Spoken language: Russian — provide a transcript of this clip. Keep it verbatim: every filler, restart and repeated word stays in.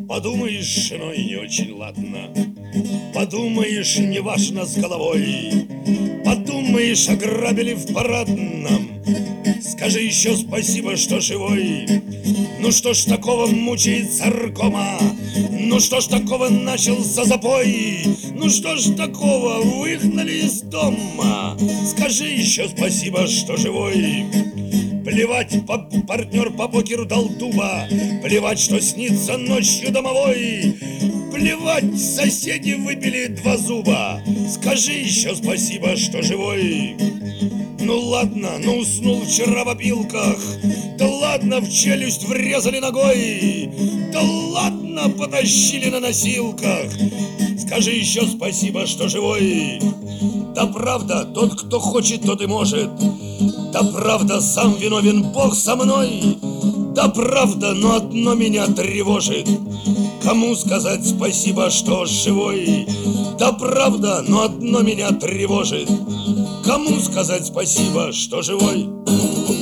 Подумаешь, с женой не очень ладно, подумаешь, неважно с головой, подумаешь, ограбили в парадном, скажи еще спасибо, что живой. Ну что ж такого мучает царкома? Ну что ж такого начался запой? Ну что ж такого выгнали из дома? Скажи еще спасибо, что живой. Плевать, партнер по покеру дал дуба, плевать, что снится ночью домовой, плевать, соседи выпили два зуба, скажи еще спасибо, что живой. Ну ладно, ну уснул вчера в опилках, да ладно, в челюсть врезали ногой, да ладно, потащили на носилках, скажи еще спасибо, что живой. Да правда, тот, кто хочет, тот и может. Да правда, сам виновен, Бог со мной. Да правда, но одно меня тревожит. Кому сказать спасибо, что живой? Да правда, но одно меня тревожит. Кому сказать спасибо, что живой?